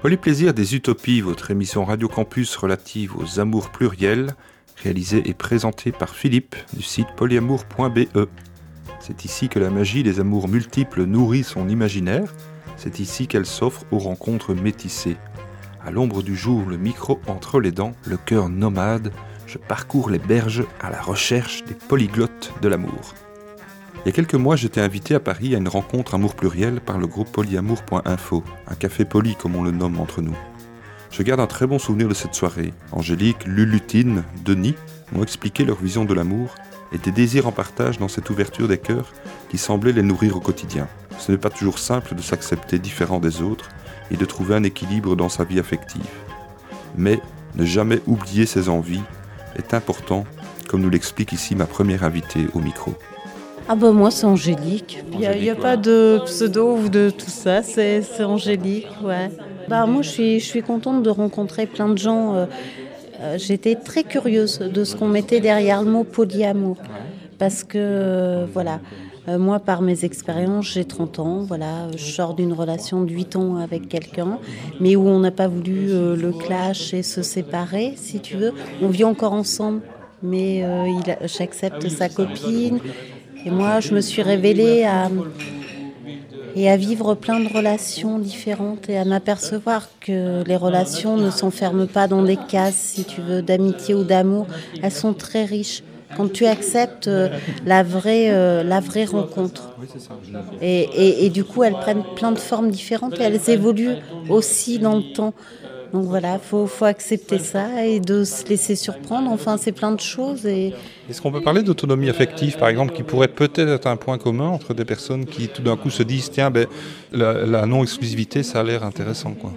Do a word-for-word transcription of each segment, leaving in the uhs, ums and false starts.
Polyplaisir des Utopies, votre émission Radio Campus relative aux amours pluriels, réalisée et présentée par Philippe du site polyamour point b e. C'est ici que la magie des amours multiples nourrit son imaginaire, c'est ici qu'elle s'offre aux rencontres métissées. À l'ombre du jour, le micro entre les dents, le cœur nomade, je parcours les berges à la recherche des polyglottes de l'amour. Il y a quelques mois, j'étais invité à Paris à une rencontre amour pluriel par le groupe polyamour point info, un café poli comme on le nomme entre nous. Je garde un très bon souvenir de cette soirée. Angélique, Lulutine, Denis m'ont expliqué leur vision de l'amour et des désirs en partage dans cette ouverture des cœurs qui semblait les nourrir au quotidien. Ce n'est pas toujours simple de s'accepter différent des autres et de trouver un équilibre dans sa vie affective. Mais ne jamais oublier ses envies est important, comme nous l'explique ici ma première invitée au micro. Ah bah moi c'est Angélique, il n'y a, y a pas de pseudo ou de tout ça, c'est, c'est Angélique, ouais. Bah moi je suis, je suis contente de rencontrer plein de gens, euh, euh, j'étais très curieuse de ce qu'on mettait derrière le mot polyamour, parce que euh, voilà, euh, moi par mes expériences j'ai trente ans, voilà, je sors d'une relation de huit ans avec quelqu'un, mais où on n'a pas voulu euh, le clash et se séparer si tu veux, on vit encore ensemble, mais euh, il a, j'accepte sa copine. Et moi, je me suis révélée à, et à vivre plein de relations différentes et à m'apercevoir que les relations ne s'enferment pas dans des cases, si tu veux, d'amitié ou d'amour. Elles sont très riches. Quand tu acceptes la vraie, euh, la vraie rencontre. Et, et, et du coup, elles prennent plein de formes différentes et elles évoluent aussi dans le temps. Donc voilà, il faut, faut accepter ça et de se laisser surprendre. Enfin, c'est plein de choses. Et... Est-ce qu'on peut parler d'autonomie affective, par exemple, qui pourrait peut-être être un point commun entre des personnes qui, tout d'un coup, se disent « Tiens, ben, la, la non-exclusivité, ça a l'air intéressant. » quoi.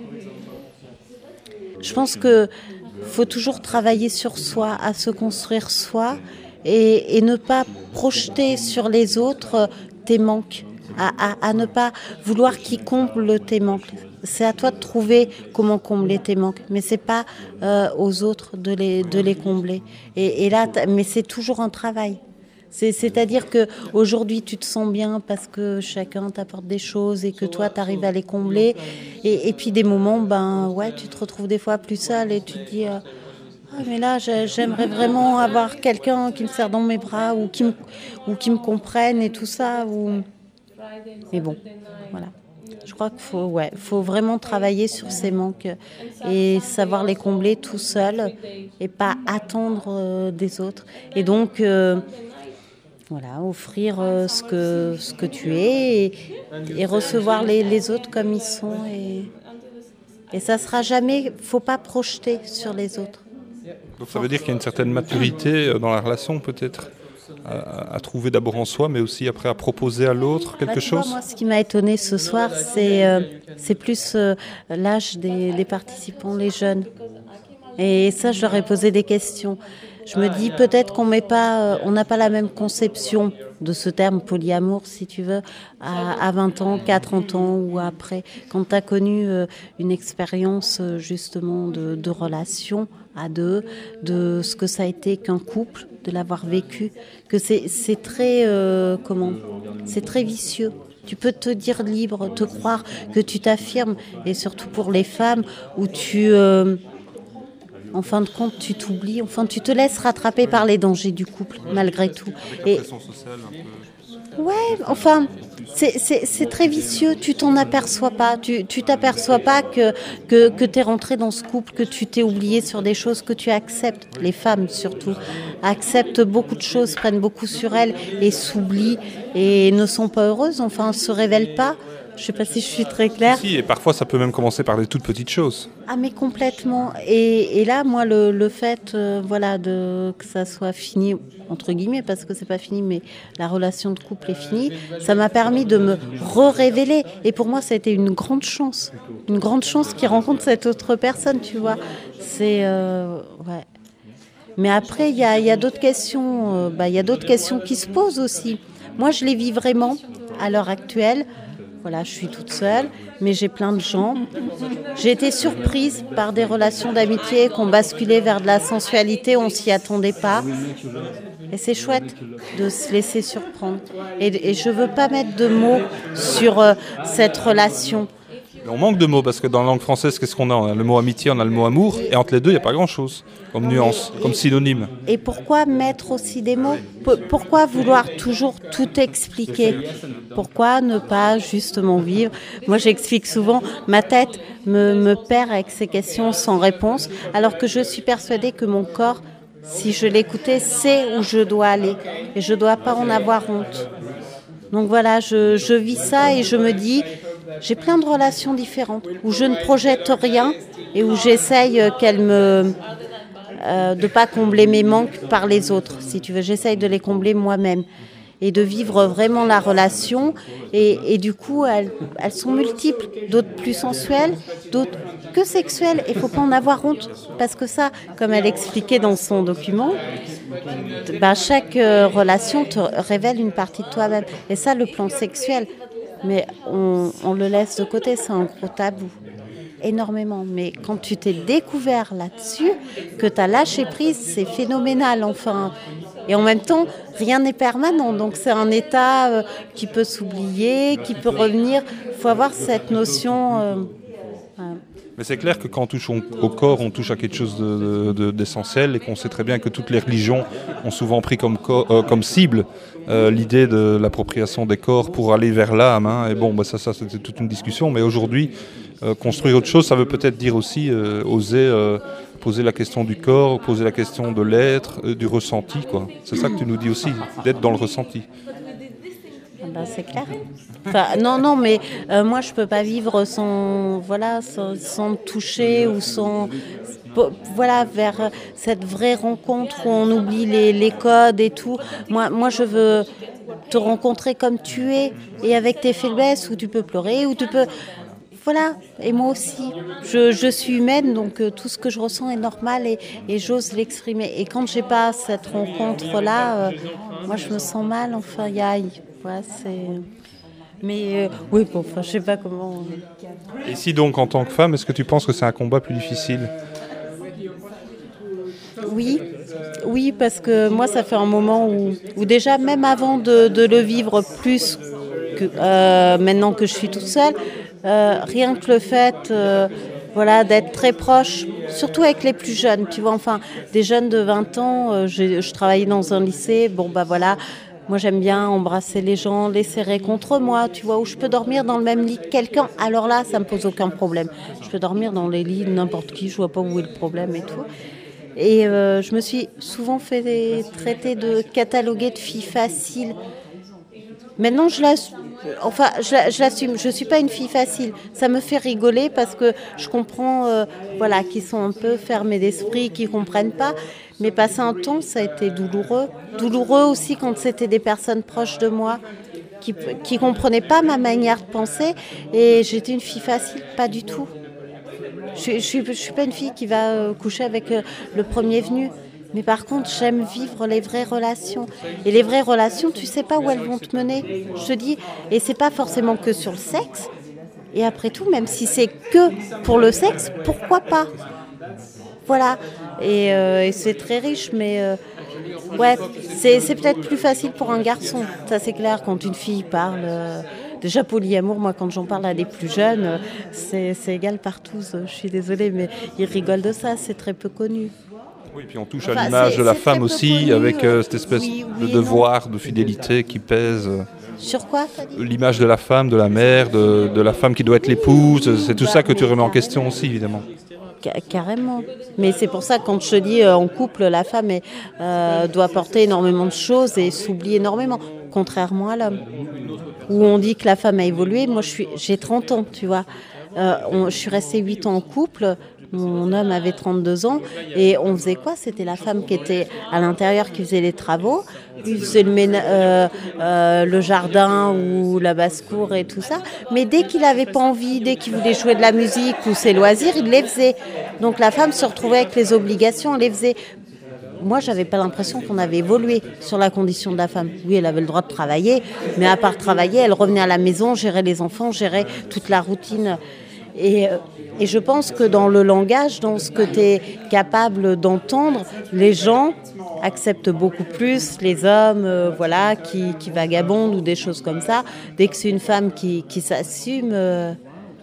Je pense qu'il faut toujours travailler sur soi, à se construire soi et, et ne pas projeter sur les autres tes manques, à, à, à ne pas vouloir qu'ils comblent tes manques. C'est à toi de trouver comment combler tes manques, mais c'est pas euh, aux autres de les de les combler. Et, et là, mais c'est toujours un travail. C'est, c'est-à-dire que aujourd'hui tu te sens bien parce que chacun t'apporte des choses et que toi tu arrives à les combler. Et, et puis des moments, ben ouais, tu te retrouves des fois plus seul et tu te dis euh, ah mais là j'aimerais vraiment avoir quelqu'un qui me serre dans mes bras ou qui me ou qui me comprenne et tout ça. Ou... Mais bon, voilà. Je crois qu'il faut, ouais, faut vraiment travailler sur ces manques et savoir les combler tout seul et pas attendre euh, des autres. Et donc, euh, voilà, offrir euh, ce, que, ce que tu es et, et recevoir les, les autres comme ils sont. Et, et ça sera jamais, faut pas projeter sur les autres. Donc ça veut dire qu'il y a une certaine maturité dans la relation peut-être à, à trouver d'abord en soi, mais aussi après à proposer à l'autre quelque bah, chose. Vois, moi, ce qui m'a étonnée ce soir, c'est, euh, c'est plus euh, l'âge des, des participants, les jeunes. Et ça, je leur ai posé des questions. Je me dis peut-être qu'on met pas, euh, on n'a pas la même conception de ce terme polyamour, si tu veux, à, à vingt ans, qu'à trente ans ou après. Quand tu as connu euh, une expérience justement de, de relation à deux, de ce que ça a été qu'un couple, de l'avoir vécu, que c'est, c'est très, euh, comment, c'est très vicieux. Tu peux te dire libre, te croire que tu t'affirmes, et surtout pour les femmes où tu... Euh, En fin de compte, tu t'oublies, enfin, tu te laisses rattraper par les dangers du couple, malgré tout. Et ouais, enfin, c'est, c'est, c'est très vicieux, tu t'en aperçois pas, tu, tu t'aperçois pas que, que, que t'es rentré dans ce couple, que tu t'es oublié sur des choses que tu acceptes. Les femmes, surtout, acceptent beaucoup de choses, prennent beaucoup sur elles et s'oublient et ne sont pas heureuses, enfin, se révèlent pas. Je ne sais pas si je suis très claire. Si, et parfois ça peut même commencer par des toutes petites choses. Ah mais complètement. Et, et là, moi, le, le fait euh, voilà, de, que ça soit fini, entre guillemets, parce que c'est pas fini, mais la relation de couple est finie, ça m'a permis de me re-révéler. Et pour moi, ça a été une grande chance. Une grande chance qu'il rencontre cette autre personne, tu vois. C'est... Euh, ouais. Mais après, il y a, y a d'autres questions. Euh, bah, y a d'autres questions qui se posent aussi. Moi, je les vis vraiment à l'heure actuelle. Voilà, je suis toute seule, mais j'ai plein de gens. J'ai été surprise par des relations d'amitié qui ont basculé vers de la sensualité, on s'y attendait pas. Et c'est chouette de se laisser surprendre. Et, et je veux pas mettre de mots sur euh, cette relation. On manque de mots parce que dans la langue française, qu'est-ce qu'on a? On a le mot amitié, on a le mot amour, et entre les deux, il n'y a pas grand-chose comme nuance, comme synonyme. Et pourquoi mettre aussi des mots? Pourquoi vouloir toujours tout expliquer? Pourquoi ne pas justement vivre? Moi, j'explique souvent, ma tête me, me perd avec ces questions sans réponse, alors que je suis persuadée que mon corps, si je l'écoutais, sait où je dois aller. Et je ne dois pas en avoir honte. Donc voilà, je, je vis ça et je me dis, j'ai plein de relations différentes où je ne projette rien et où j'essaye qu'elles me... Euh, de ne pas combler mes manques par les autres, si tu veux. J'essaye de les combler moi-même et de vivre vraiment la relation. Et, et du coup, elles, elles sont multiples, d'autres plus sensuelles, d'autres que sexuelles. Et il ne faut pas en avoir honte, parce que ça, comme elle expliquait dans son document, ben chaque euh, relation te révèle une partie de toi-même. Et ça, le plan sexuel, mais on, on le laisse de côté, c'est un gros tabou. Énormément, mais quand tu t'es découvert là-dessus, que tu as lâché prise, c'est phénoménal, enfin. Et en même temps, rien n'est permanent, donc c'est un état euh, qui peut s'oublier, qui peut revenir. Il faut avoir cette notion... Euh, ouais. Mais c'est clair que quand on touche au corps, on touche à quelque chose de, de, d'essentiel, et qu'on sait très bien que toutes les religions ont souvent pris comme, co- euh, comme cible euh, l'idée de l'appropriation des corps pour aller vers l'âme. Hein. Et bon, bah ça, ça, c'était toute une discussion, mais aujourd'hui... Euh, construire autre chose, ça veut peut-être dire aussi euh, oser euh, poser la question du corps, poser la question de l'être, euh, du ressenti, quoi. C'est ça que tu nous dis aussi, d'être dans le ressenti. Ben, c'est clair. Enfin, non, non, mais euh, moi, je peux pas vivre sans, voilà, sans, sans toucher ou sans, voilà, vers cette vraie rencontre où on oublie les, les codes et tout. Moi, moi, je veux te rencontrer comme tu es et avec tes faiblesses, où tu peux pleurer, où tu peux... Voilà, et moi aussi, je, je suis humaine, donc euh, tout ce que je ressens est normal et, et j'ose l'exprimer. Et quand j'ai pas cette rencontre-là, euh, moi je me sens mal, enfin, il y a... Ouais, c'est... Mais euh, oui, bon, enfin, je sais pas comment... Et si donc, en tant que femme, est-ce que tu penses que c'est un combat plus difficile? Oui, oui, parce que moi, ça fait un moment où, où déjà, même avant de, de le vivre plus que euh, maintenant que je suis toute seule, Euh, rien que le fait euh, voilà, d'être très proche, surtout avec les plus jeunes, tu vois, enfin, des jeunes de vingt ans, euh, je, je travaillais dans un lycée, bon bah voilà, moi j'aime bien embrasser les gens, les serrer contre moi, tu vois, où je peux dormir dans le même lit que quelqu'un, alors là, ça me pose aucun problème. Je peux dormir dans les lits de n'importe qui, je vois pas où est le problème et tout. Et euh, je me suis souvent fait traiter de cataloguée de filles faciles. Maintenant, je l'assume. Enfin, je, je l'assume. Je suis pas une fille facile. Ça me fait rigoler parce que je comprends, euh, voilà, qu'ils sont un peu fermés d'esprit, qu'ils comprennent pas. Mais passer un temps, ça a été douloureux. Douloureux aussi quand c'était des personnes proches de moi qui qui comprenaient pas ma manière de penser. Et j'étais une fille facile, pas du tout. Je, je suis, je suis pas une fille qui va euh, coucher avec euh, le premier venu. Mais par contre, j'aime vivre les vraies relations. Et les vraies relations, tu sais pas où elles vont te mener. Je te dis, et c'est pas forcément que sur le sexe. Et après tout, même si c'est que pour le sexe, pourquoi pas? Voilà. Et, euh, et c'est très riche, mais euh, ouais, c'est, c'est peut-être plus facile pour un garçon. Ça, c'est clair, quand une fille parle. Euh, Déjà, polyamour, moi, quand j'en parle à des plus jeunes, c'est, c'est égal partout. Je suis désolée, mais ils rigolent de ça. C'est très peu connu. Oui, puis on touche enfin, à l'image de la femme aussi, connu, avec euh, cette espèce oui, oui, de devoir, non. de fidélité qui pèse. Sur quoi? L'image de la femme, de la mère, de, de la femme qui doit être l'épouse, c'est tout bah, ça que tu remets en question aussi, évidemment. Carrément. Mais c'est pour ça que quand je te dis euh, en couple, la femme est, euh, doit porter énormément de choses et s'oublie énormément, contrairement à l'homme. Où on dit que la femme a évolué, moi je suis, j'ai trente ans, tu vois. Euh, on, je suis restée huit ans en couple. Mon homme avait trente-deux ans et on faisait quoi? C'était la femme qui était à l'intérieur qui faisait les travaux, il faisait le, ména- euh, euh, le jardin ou la basse-cour et tout ça. Mais dès qu'il n'avait pas envie, dès qu'il voulait jouer de la musique ou ses loisirs, il les faisait. Donc la femme se retrouvait avec les obligations, elle les faisait. Moi, j'avais pas l'impression qu'on avait évolué sur la condition de la femme. Oui, elle avait le droit de travailler, mais à part travailler, elle revenait à la maison, gérait les enfants, gérait toute la routine. Et, et je pense que dans le langage, dans ce que tu es capable d'entendre, les gens acceptent beaucoup plus les hommes euh, voilà, qui, qui vagabondent ou des choses comme ça. Dès que c'est une femme qui, qui s'assume, euh,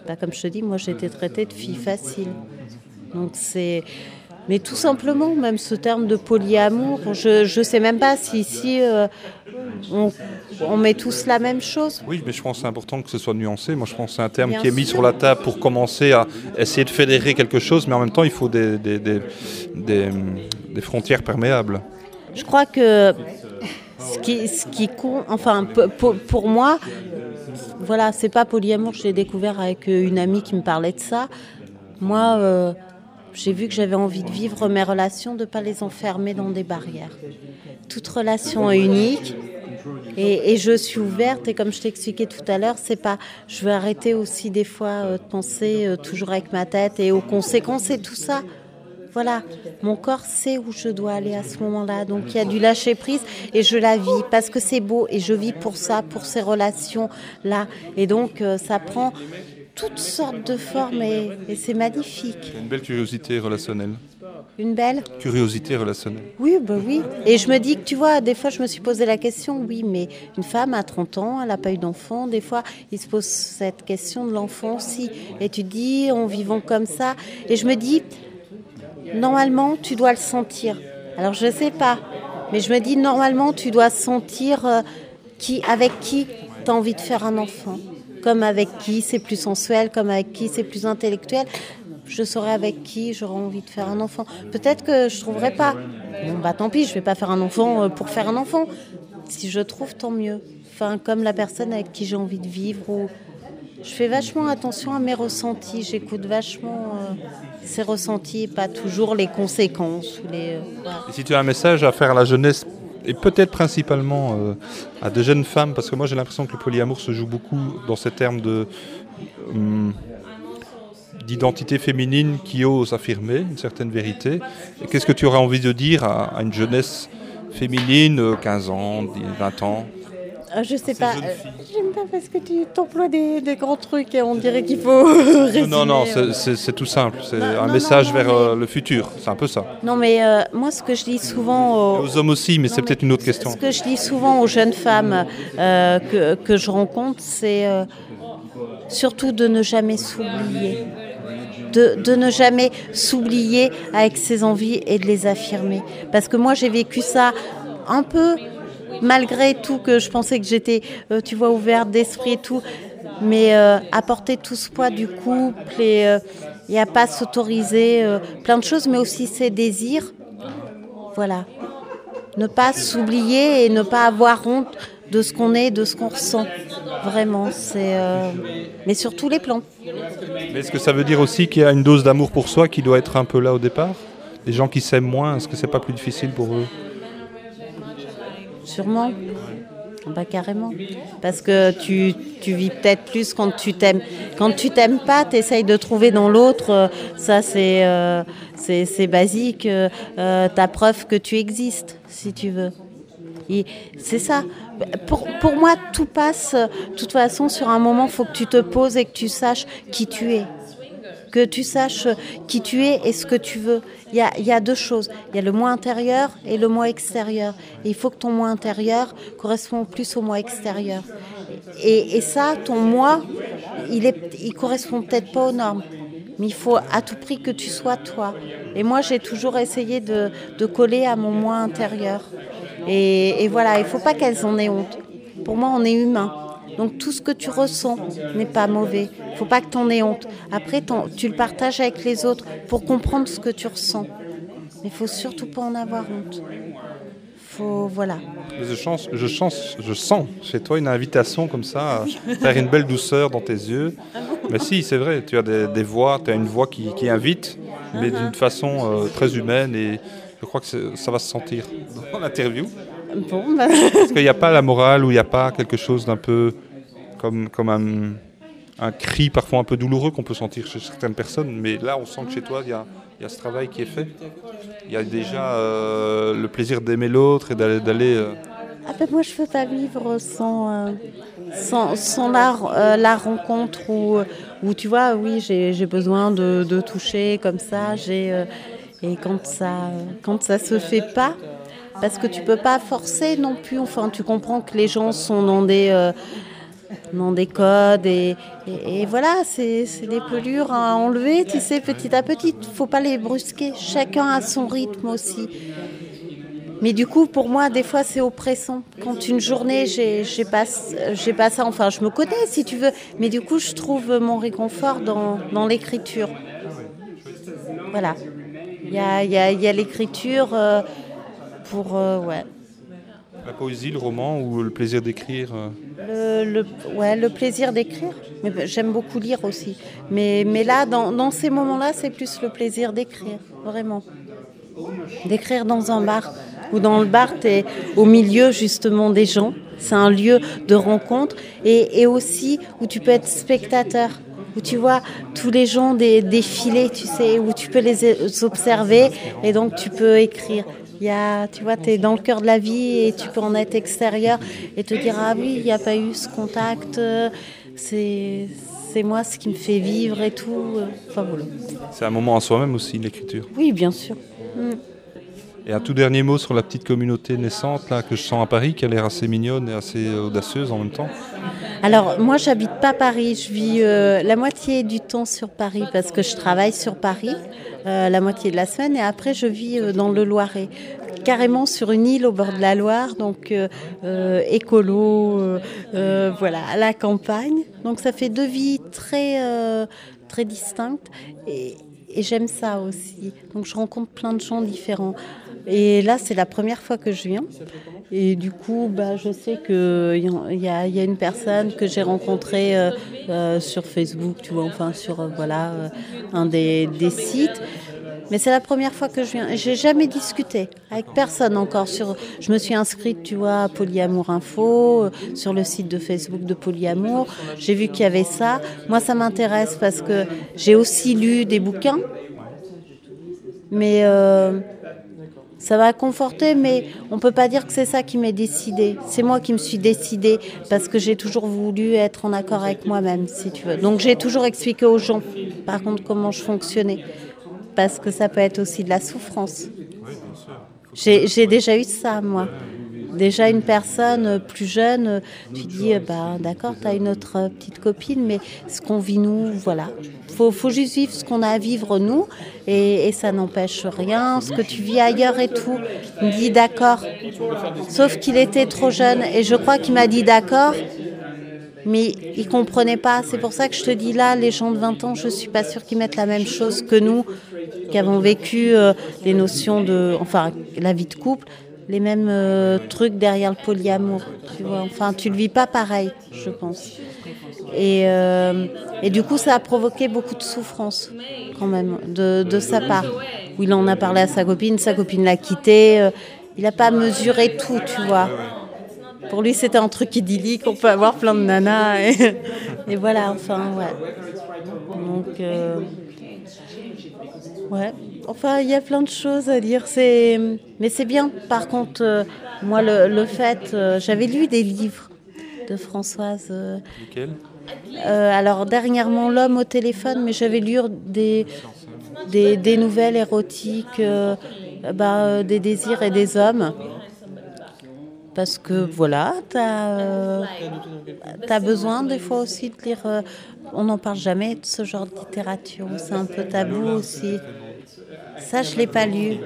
Bah, comme je te dis, moi j'ai été traitée de fille facile. Donc c'est... Mais tout simplement, même ce terme de polyamour, je ne sais même pas si ici euh, on, on met tous la même chose. Oui, mais je pense que c'est important que ce soit nuancé. Moi, je pense que c'est un terme Bien qui est mis sûr. sur la table pour commencer à essayer de fédérer quelque chose, mais en même temps, il faut des, des, des, des, des frontières perméables. Je crois que ce qui, ce qui compte, enfin pour, pour moi, voilà, c'est pas polyamour, je l'ai découvert avec une amie qui me parlait de ça. Moi, euh, j'ai vu que j'avais envie de vivre mes relations, de ne pas les enfermer dans des barrières. Toute relation est unique et, et je suis ouverte. Et comme je t'ai expliqué tout à l'heure, c'est pas, je veux arrêter aussi des fois euh, de penser euh, toujours avec ma tête et aux conséquences et tout ça. Voilà, mon corps sait où je dois aller à ce moment-là. Donc il y a du lâcher prise et je la vis parce que c'est beau et je vis pour ça, pour ces relations-là. Et donc euh, ça prend toutes sortes de formes et, et c'est magnifique. Il y a une belle curiosité relationnelle. Une belle Curiosité relationnelle. Oui, bah oui. Et je me dis que tu vois, des fois je me suis posé la question, oui, mais une femme à trente ans, elle n'a pas eu d'enfant. Des fois, il se pose cette question de l'enfant aussi. Et tu te dis, en vivant comme ça. Et je me dis, normalement, tu dois le sentir. Alors je ne sais pas, mais je me dis, normalement, tu dois sentir euh, qui, avec qui tu as envie de faire un enfant. Comme avec qui c'est plus sensuel, comme avec qui c'est plus intellectuel. Je saurais avec qui j'aurais envie de faire un enfant. Peut-être que je ne trouverais pas. Bon, bah tant pis, je ne vais pas faire un enfant pour faire un enfant. Si je trouve, tant mieux. Enfin, comme la personne avec qui j'ai envie de vivre. Ou... Je fais vachement attention à mes ressentis. J'écoute vachement euh, ces ressentis, pas toujours les conséquences. Ou les, euh, voilà. Et si tu as un message à faire à la jeunesse, et peut-être principalement euh, à de jeunes femmes, parce que moi j'ai l'impression que le polyamour se joue beaucoup dans ces termes de, euh, d'identité féminine qui ose affirmer une certaine vérité. Et qu'est-ce que tu aurais envie de dire à, à une jeunesse féminine, quinze ans, vingt ans? Euh, je sais pas, euh, j'aime pas parce que tu t'emploies des, des grands trucs et on dirait qu'il faut résumer. Non, non, c'est, c'est, c'est tout simple. C'est non, un non, message non, vers mais... euh, le futur. C'est un peu ça. Non, mais euh, moi, ce que je dis souvent... Aux, aux hommes aussi, mais non, c'est mais peut-être une autre question. Ce que je dis souvent aux jeunes femmes euh, que, que je rencontre, c'est euh, surtout de ne jamais s'oublier. De, de ne jamais s'oublier avec ses envies et de les affirmer. Parce que moi, j'ai vécu ça un peu... Malgré tout que je pensais que j'étais, euh, tu vois, ouverte d'esprit et tout, mais euh, apporter tout ce poids du couple et il euh, n'y a pas à s'autoriser euh, plein de choses, mais aussi ses désirs. Voilà. Ne pas s'oublier et ne pas avoir honte de ce qu'on est, de ce qu'on ressent. Vraiment, c'est... Euh... Mais sur tous les plans. Mais est-ce que ça veut dire aussi qu'il y a une dose d'amour pour soi qui doit être un peu là au départ? Les gens qui s'aiment moins, est-ce que c'est pas plus difficile pour eux? Sûrement, bah, carrément. Parce que tu, tu vis peut-être plus quand tu t'aimes. Quand tu t'aimes pas, tu essayes de trouver dans l'autre, ça c'est, euh, c'est, c'est basique, euh, ta preuve que tu existes, si tu veux. Et c'est ça. Pour, pour moi, tout passe, de toute façon, sur un moment, il faut que tu te poses et que tu saches qui tu es. Que tu saches qui tu es et ce que tu veux. Il y a, il y a deux choses. Il y a le moi intérieur et le moi extérieur. Et il faut que ton moi intérieur corresponde plus au moi extérieur. Et, et ça, ton moi, il est, il correspond peut-être pas aux normes. Mais il faut à tout prix que tu sois toi. Et moi, j'ai toujours essayé de, de coller à mon moi intérieur. Et, et voilà, il ne faut pas qu'elles en aient honte. Pour moi, on est humain. Donc tout ce que tu ressens n'est pas mauvais. Il ne faut pas que tu en aies honte. Après, tu le partages avec les autres pour comprendre ce que tu ressens. Mais il ne faut surtout pas en avoir honte. Faut, voilà. Je sens, je, sens, je sens chez toi une invitation comme ça à faire une belle douceur dans tes yeux. Mais si, c'est vrai, tu as des, des voix, tu as une voix qui, qui invite, mais uh-huh. d'une façon euh, très humaine et je crois que ça va se sentir dans l'interview. Bon, bah... Parce qu'il n'y a pas la morale ou il n'y a pas quelque chose d'un peu comme, comme un, un cri parfois un peu douloureux qu'on peut sentir chez certaines personnes. Mais là, on sent que chez toi, il y a, il y a ce travail qui est fait. Il y a déjà euh, le plaisir d'aimer l'autre et d'aller... d'aller euh... Ah ben moi, je ne peux pas vivre sans, euh, sans, sans la, euh, la rencontre où, où, tu vois, oui, j'ai, j'ai besoin de, de toucher comme ça. J'ai, euh, et quand ça quand ça se fait pas... Parce que tu peux pas forcer non plus. Enfin, tu comprends que les gens sont dans des, euh, non des codes et, et, et voilà, c'est, c'est des pelures à enlever, tu sais, petit à petit. Faut pas les brusquer. Chacun a son rythme aussi. Mais du coup, pour moi, des fois, c'est oppressant. Quand une journée, j'ai, j'ai, pas, j'ai pas ça, enfin, je me connais, si tu veux. Mais du coup, je trouve mon réconfort dans, dans l'écriture. Voilà. Il y a, y a, y a l'écriture euh, pour... Euh, ouais. La poésie, le roman ou le plaisir d'écrire le, le, ouais, le plaisir d'écrire. Mais j'aime beaucoup lire aussi. Mais, mais là, dans, dans ces moments-là, c'est plus le plaisir d'écrire, vraiment. D'écrire dans un bar. Ou dans le bar, tu es au milieu justement des gens. C'est un lieu de rencontre. Et, et aussi où tu peux être spectateur. Où tu vois tous les gens dé, défiler, tu sais, où tu peux les observer et donc tu peux écrire. Il y a, tu vois, tu es dans le cœur de la vie et tu peux en être extérieur et te dire ah oui, il n'y a pas eu ce contact, c'est, c'est moi ce qui me fait vivre et tout. Enfin voilà. C'est un moment en soi-même aussi, l'écriture. Oui, bien sûr. Mm. Et un tout dernier mot sur la petite communauté naissante là, que je sens à Paris, qui a l'air assez mignonne et assez audacieuse en même temps. Alors moi j'habite pas Paris, je vis euh, la moitié du temps sur Paris parce que je travaille sur Paris, euh, la moitié de la semaine et après je vis euh, dans le Loiret, carrément sur une île au bord de la Loire, donc euh, euh, écolo, euh, euh, voilà, à la campagne. Donc ça fait deux vies très, euh, très distinctes et, et j'aime ça aussi. Donc je rencontre plein de gens différents. Et là, c'est la première fois que je viens. Et du coup, bah, je sais qu'il y a, y a une personne que j'ai rencontrée euh, euh, sur Facebook, tu vois, enfin sur euh, voilà, euh, un des, des sites. Mais c'est la première fois que je viens. J'ai jamais discuté avec personne encore. Sur, je me suis inscrite, tu vois, à Polyamour Info, euh, sur le site de Facebook de Polyamour. J'ai vu qu'il y avait ça. Moi, ça m'intéresse parce que j'ai aussi lu des bouquins. Mais... Euh, Ça m'a confortée, mais on ne peut pas dire que c'est ça qui m'est décidée. C'est moi qui me suis décidée parce que j'ai toujours voulu être en accord avec moi-même, si tu veux. Donc j'ai toujours expliqué aux gens, par contre, comment je fonctionnais. Parce que ça peut être aussi de la souffrance. J'ai, j'ai déjà eu ça, moi. Déjà une personne plus jeune, tu dis, bah, d'accord, tu as une autre petite copine, mais ce qu'on vit nous, voilà. Il faut, faut juste vivre ce qu'on a à vivre nous, et, et ça n'empêche rien. Ce que tu vis ailleurs et tout, il me dit d'accord. Sauf qu'il était trop jeune, et je crois qu'il m'a dit d'accord, mais il ne comprenait pas. C'est pour ça que je te dis là, les gens de vingt ans, je ne suis pas sûre qu'ils mettent la même chose que nous, qui avons vécu euh, les notions de, enfin, la vie de couple, les mêmes euh, trucs derrière le polyamour, tu vois. Enfin, tu le vis pas pareil, je pense. Et, euh, et du coup, ça a provoqué beaucoup de souffrance, quand même, de, de sa part. Où il en a parlé à sa copine, sa copine l'a quitté. Euh, il n'a pas mesuré tout, tu vois. Pour lui, c'était un truc idyllique, on peut avoir plein de nanas. Et, et voilà, enfin, ouais. Donc, euh, ouais. Enfin, il y a plein de choses à dire. C'est... Mais c'est bien. Par contre, euh, moi, le, le fait... Euh, j'avais lu des livres de Françoise. Euh, Lesquels euh, Alors, dernièrement, L'homme au téléphone, mais j'avais lu des, des, des nouvelles érotiques, euh, bah, euh, des désirs et des hommes. Parce que, voilà, tu as euh, besoin des fois aussi de lire... Euh, on n'en parle jamais de ce genre de littérature. C'est un peu tabou aussi. Ça, je ne l'ai pas lu.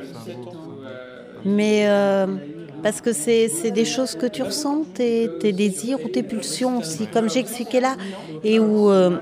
Mais euh, parce que c'est, c'est des choses que tu ressens, tes, tes désirs ou tes pulsions aussi, comme j'ai expliqué là, et où il euh,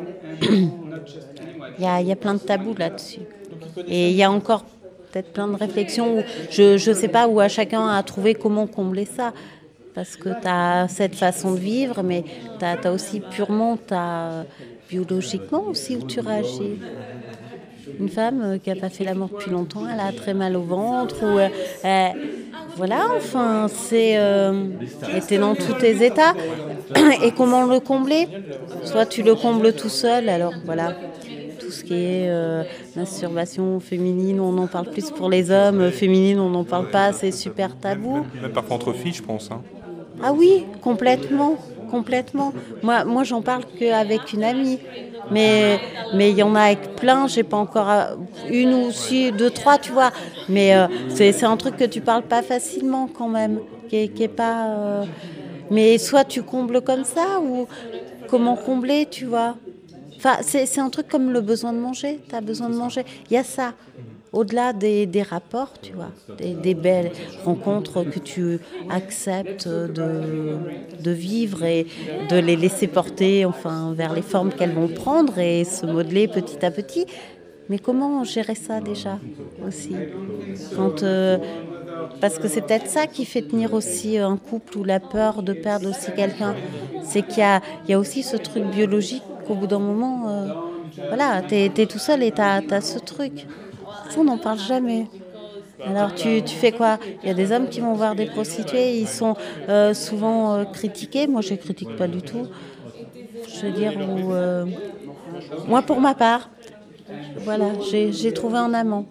y, a, y a plein de tabous là-dessus. Et il y a encore peut-être plein de réflexions où je ne sais pas, où à chacun a trouvé comment combler ça. Parce que tu as cette façon de vivre, mais tu as aussi purement, t'as, biologiquement aussi, où tu réagis. Une femme qui n'a pas fait l'amour depuis longtemps, elle a très mal au ventre. Ou, euh, voilà, enfin, c'est... Euh, t'es dans tous tes états. Et comment le combler ? Soit tu le combles tout seul, alors voilà. Tout ce qui est euh, masturbation féminine, on en parle plus pour les hommes. Féminine, on n'en parle pas, c'est super tabou. Même parfois entre filles, je pense. Hein. Ah oui, complètement, complètement. Moi, moi j'en parle qu'avec une amie. Mais mais il y en a avec plein, j'ai pas encore une ou si, deux, trois, tu vois. Mais euh, c'est, c'est un truc que tu parles pas facilement quand même, qui est, qui est pas... Euh... Mais soit tu combles comme ça, ou comment combler, tu vois. Enfin, c'est, c'est un truc comme le besoin de manger. Tu as besoin de manger. Il y a ça. Au-delà des, des rapports, tu vois, des, des belles rencontres que tu acceptes de, de vivre et de les laisser porter enfin, vers les formes qu'elles vont prendre et se modeler petit à petit. Mais comment gérer ça déjà aussi Quand, euh, parce que c'est peut-être ça qui fait tenir aussi un couple, ou la peur de perdre aussi quelqu'un. C'est qu'il y a, il y a aussi ce truc biologique qu'au bout d'un moment, euh, voilà, t'es, t'es tout seul et t'as, t'as ce truc. Ça, on n'en parle jamais. Alors, tu, tu fais quoi ? Il y a des hommes qui vont voir des prostituées, ils sont euh, souvent euh, critiqués. Moi, je ne critique pas du tout. Je veux dire, où, euh, moi, pour ma part, voilà, j'ai, j'ai trouvé un amant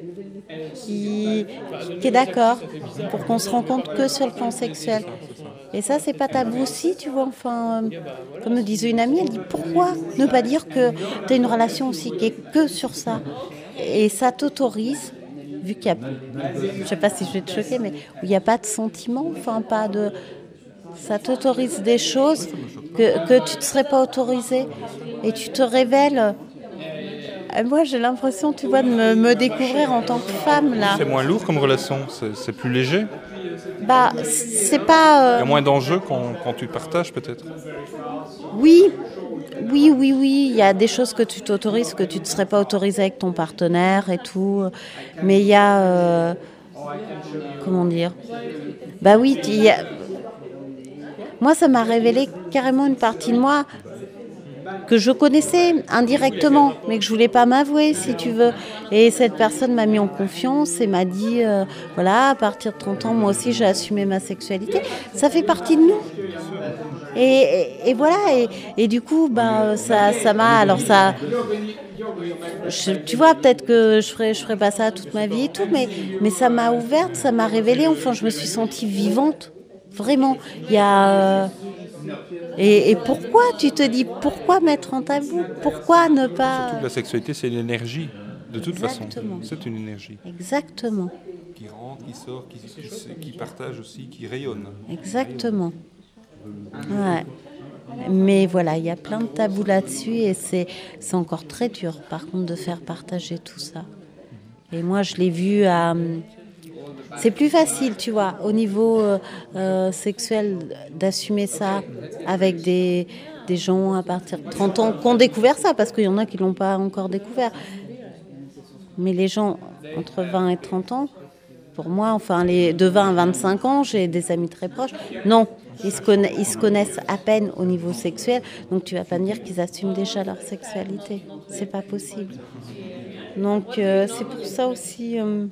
qui, qui est d'accord pour qu'on se rencontre que sur le plan sexuel. Et ça, c'est pas tabou aussi, tu vois. Enfin, euh, comme me disait une amie, elle dit pourquoi ne pas dire que tu as une relation aussi qui est que sur ça ? Et ça t'autorise, vu qu'il y a, je sais pas si je vais te choquer, mais où il n'y a pas de sentiment, enfin pas de, ça t'autorise des choses que, que tu ne serais pas autorisé, et tu te révèles. Et moi, j'ai l'impression, tu vois, de me, me découvrir en tant que femme là. C'est moins lourd comme relation, c'est, c'est plus léger. Bah, c'est pas. Euh... Il y a moins d'enjeux quand, quand tu partages peut-être. Oui. Oui, oui, oui, il y a des choses que tu t'autorises, que tu ne serais pas autorisé avec ton partenaire et tout. Mais il y a... Euh, comment dire ? Bah oui, il y a... Moi, ça m'a révélé carrément une partie de moi que je connaissais indirectement, mais que je voulais pas m'avouer, si tu veux. Et cette personne m'a mis en confiance et m'a dit, euh, voilà, à partir de trente ans, moi aussi, j'ai assumé ma sexualité. Ça fait partie de nous. Et, et, et voilà, et, et du coup, bah, ça, ça m'a... Alors ça... Je, tu vois, peut-être que je ferai, je ferai pas ça toute ma vie et tout, mais, mais ça m'a ouverte, ça m'a révélée. Enfin, je me suis sentie vivante, vraiment. Il y a... Euh, et, et pourquoi, tu te dis, pourquoi mettre en tabou ? Pourquoi ne pas... Surtout que la sexualité, c'est une énergie, de toute Exactement. façon. C'est une énergie. Exactement. Qui rentre, qui sort, qui, qui, qui partage aussi, qui rayonne. Exactement. Ouais. Mais voilà, il y a plein de tabous là-dessus et c'est, c'est encore très dur, par contre, de faire partager tout ça. Et moi, je l'ai vu à... C'est plus facile, tu vois, au niveau euh, euh, sexuel, d'assumer ça avec des, des gens à partir de trente ans qui ont découvert ça, parce qu'il y en a qui ne l'ont pas encore découvert. Mais les gens entre vingt et trente ans, pour moi, enfin, les, de vingt à vingt-cinq ans, j'ai des amis très proches. Non, ils se, conna- ils se connaissent à peine au niveau sexuel, donc tu vas pas me dire qu'ils assument déjà leur sexualité. C'est pas possible. Donc, euh, c'est pour ça aussi... Euh,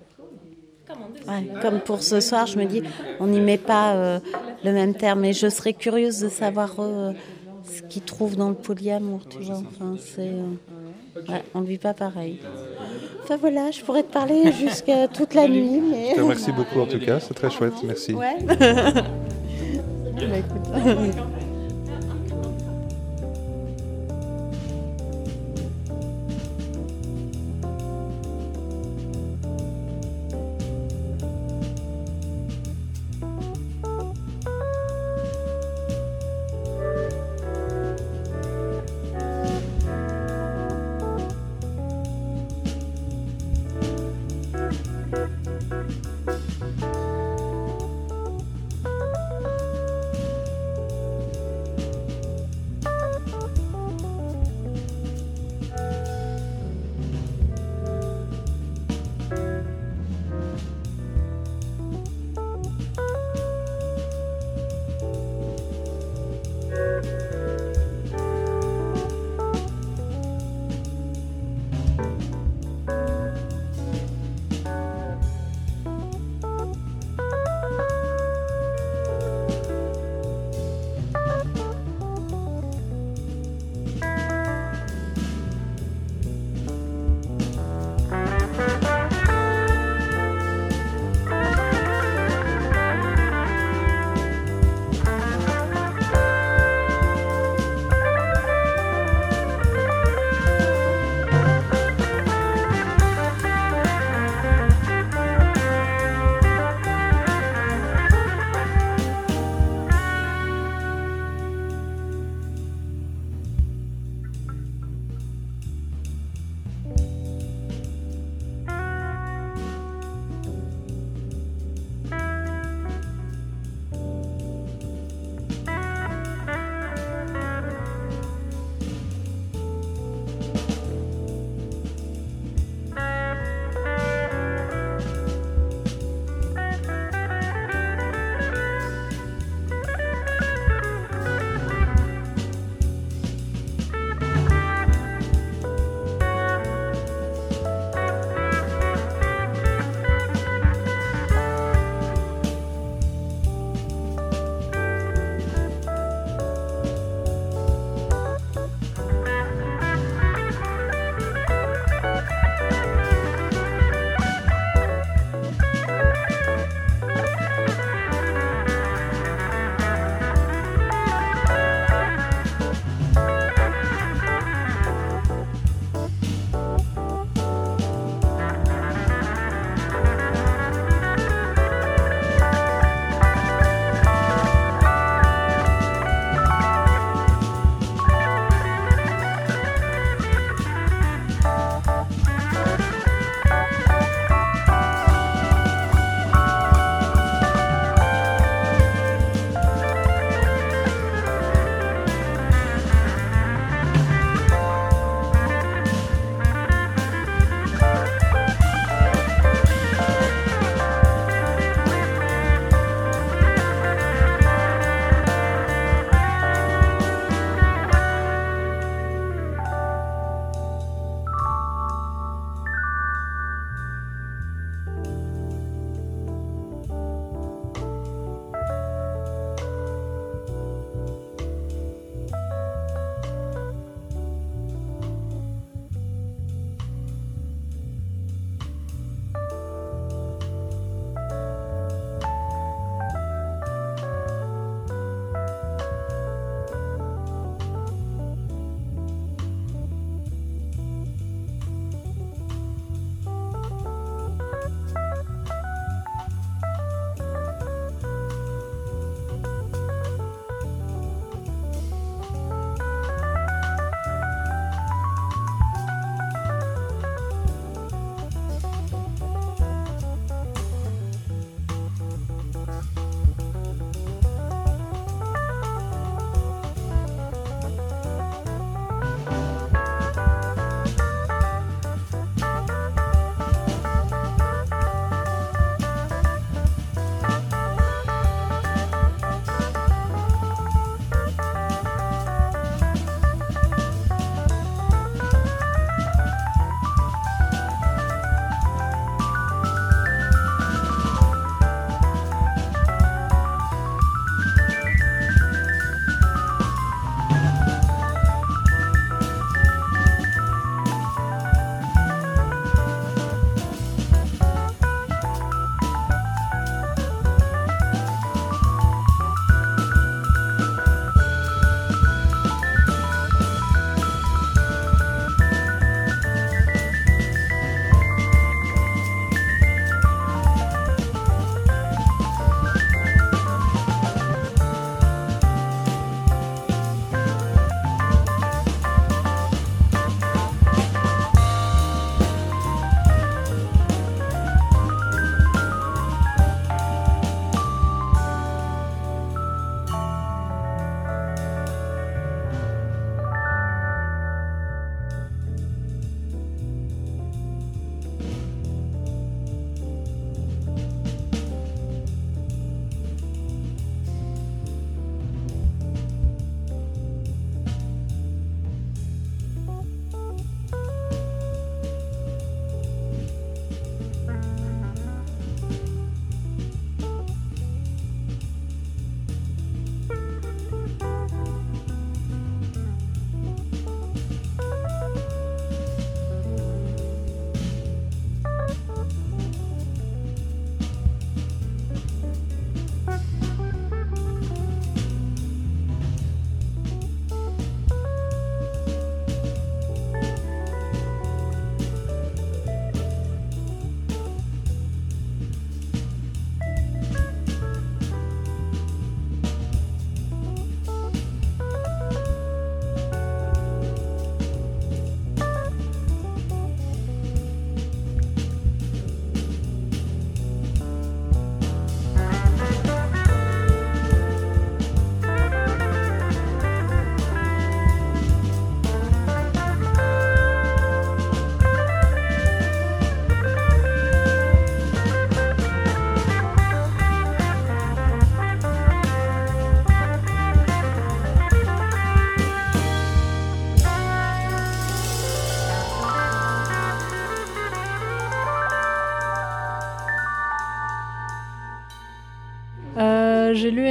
ouais, comme pour ce soir, je me dis, on n'y met pas euh, le même terme. Et je serais curieuse de savoir euh, ce qu'ils trouvent dans le polyamour, tu vois. Enfin, c'est... Euh, ouais, on ne vit pas pareil. Enfin voilà, je pourrais te parler jusqu'à toute la nuit. Mais... Je te remercie beaucoup en tout cas, c'est très chouette, merci. Ouais. Bah, écoute.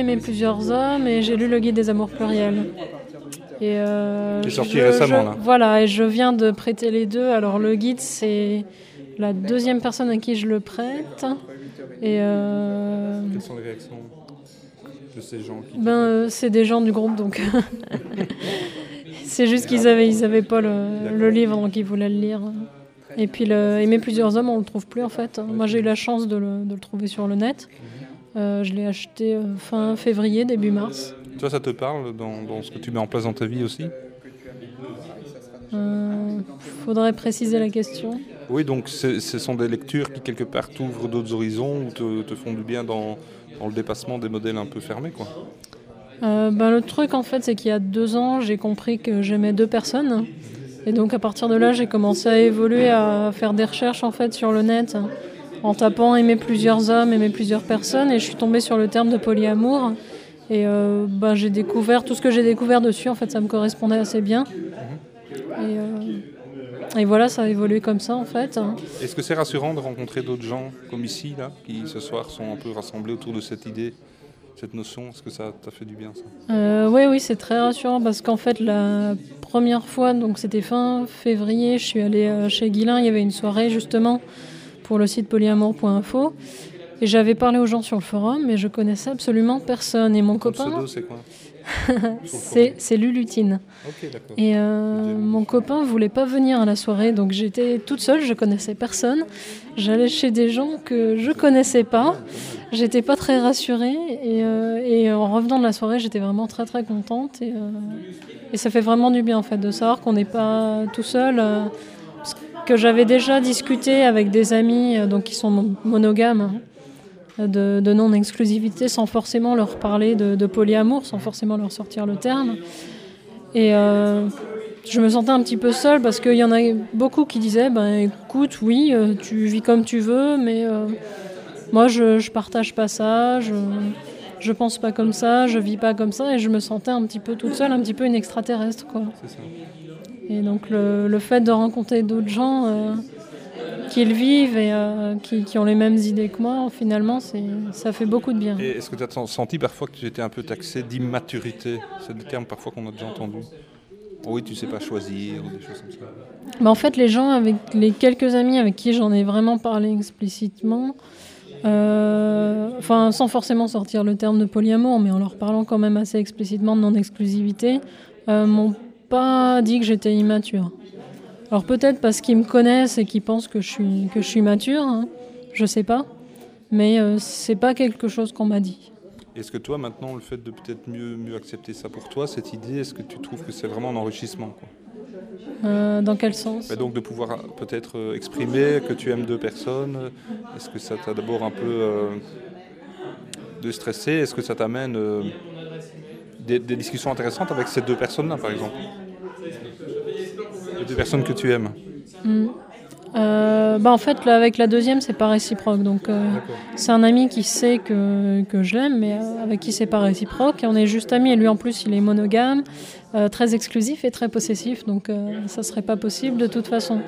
Aimer plusieurs hommes et j'ai lu Le Guide des amours pluriels. Et euh, qui est sorti je, récemment, je, là. Voilà, et je viens de prêter les deux. Alors le guide, c'est la deuxième personne à qui je le prête. Et euh, quelles sont les réactions de ces gens qui... Ben, euh, c'est des gens du groupe, donc... c'est juste qu'ils avaient, ils avaient pas le, le livre, donc ils voulaient le lire. Et puis, le, Aimer plusieurs hommes, on le trouve plus, en fait. Moi, j'ai eu la chance de le, de le trouver sur le net. Euh, je l'ai acheté euh, fin février, début mars. Toi, ça te parle dans, dans ce que tu mets en place dans ta vie aussi ? Euh, faudrait préciser la question. Oui, donc ce sont des lectures qui, quelque part, t'ouvrent d'autres horizons ou te, te font du bien dans, dans le dépassement des modèles un peu fermés, quoi. Euh, ben, le truc, en fait, c'est qu'il y a deux ans, j'ai compris que j'aimais deux personnes. Et donc, à partir de là, j'ai commencé à évoluer, à faire des recherches, en fait, sur le net, en tapant « aimer plusieurs hommes, aimer plusieurs personnes ». Et je suis tombée sur le terme de polyamour. Et euh, ben, j'ai découvert, tout ce que j'ai découvert dessus, en fait, ça me correspondait assez bien. Et, euh, et voilà, ça a évolué comme ça, en fait. Est-ce que c'est rassurant de rencontrer d'autres gens, comme ici, là, qui, ce soir, sont un peu rassemblés autour de cette idée ? Cette notion, est-ce que ça t'a fait du bien, ça ? euh, Oui, oui, c'est très rassurant parce qu'en fait, la première fois, donc c'était fin février, je suis allée euh, chez Guilain, il y avait une soirée justement pour le site polyamour point info et j'avais parlé aux gens sur le forum, mais je connaissais absolument personne. Et mon Ton copain... pseudo, c'est quoi ? c'est, c'est Lulutine. Ok, d'accord. Et euh, mon copain voulait pas venir à la soirée, donc j'étais toute seule, je connaissais personne. J'allais chez des gens que je connaissais pas. J'étais pas très rassurée et, euh, et en revenant de la soirée, j'étais vraiment très très contente et, euh, et ça fait vraiment du bien en fait de savoir qu'on n'est pas tout seul. Euh, parce que j'avais déjà discuté avec des amis euh, donc qui sont monogames. Hein, De, de non-exclusivité sans forcément leur parler de, de polyamour, sans forcément leur sortir le terme. Et euh, je me sentais un petit peu seule parce qu'il y en a beaucoup qui disaient ben, « écoute, oui, euh, tu vis comme tu veux, mais euh, moi, je, je partage pas ça, je, je pense pas comme ça, je vis pas comme ça. » Et je me sentais un petit peu toute seule, un petit peu une extraterrestre, quoi. C'est ça. Et donc, le, le fait de rencontrer d'autres gens... Euh, qui le vivent et euh, qui, qui ont les mêmes idées que moi, finalement, c'est, ça fait beaucoup de bien. Et est-ce que tu as senti parfois que tu étais un peu taxé d'immaturité ? C'est des termes parfois qu'on a déjà entendus. Oh oui, tu sais pas choisir, ou des choses comme ça. Mais en fait, les gens, avec les quelques amis avec qui j'en ai vraiment parlé explicitement, euh, enfin, sans forcément sortir le terme de polyamour, mais en leur parlant quand même assez explicitement de non-exclusivité, euh, m'ont pas dit que j'étais immature. Alors peut-être parce qu'ils me connaissent et qu'ils pensent que je suis, que je suis mature, hein, je sais pas, mais euh, c'est pas quelque chose qu'on m'a dit. Est-ce que toi maintenant, le fait de peut-être mieux, mieux accepter ça pour toi, cette idée, est-ce que tu trouves que c'est vraiment un enrichissement, quoi ? Euh, dans quel sens ? Et donc de pouvoir peut-être euh, exprimer que tu aimes deux personnes, est-ce que ça t'a d'abord un peu euh, déstressé ? Est-ce que ça t'amène euh, des, des discussions intéressantes avec ces deux personnes-là, par exemple ? Les deux personnes que tu aimes. Mmh. Euh, bah en fait, là, avec la deuxième, c'est pas réciproque. Donc, euh, c'est un ami qui sait que, que je l'aime, mais euh, avec qui c'est pas réciproque. Et on est juste amis. Et lui, en plus, il est monogame, euh, très exclusif et très possessif. Donc, euh, ça serait pas possible de toute façon.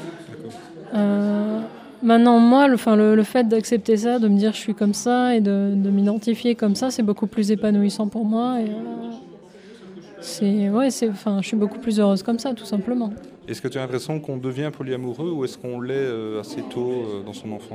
Euh, maintenant, moi, le, enfin, le, le fait d'accepter ça, de me dire je suis comme ça et de, de m'identifier comme ça, c'est beaucoup plus épanouissant pour moi. Et, euh, C'est, ouais, c'est, enfin, je suis beaucoup plus heureuse comme ça, tout simplement. Est-ce que tu as l'impression qu'on devient polyamoureux ou est-ce qu'on l'est euh, assez tôt euh, dans son enfance ?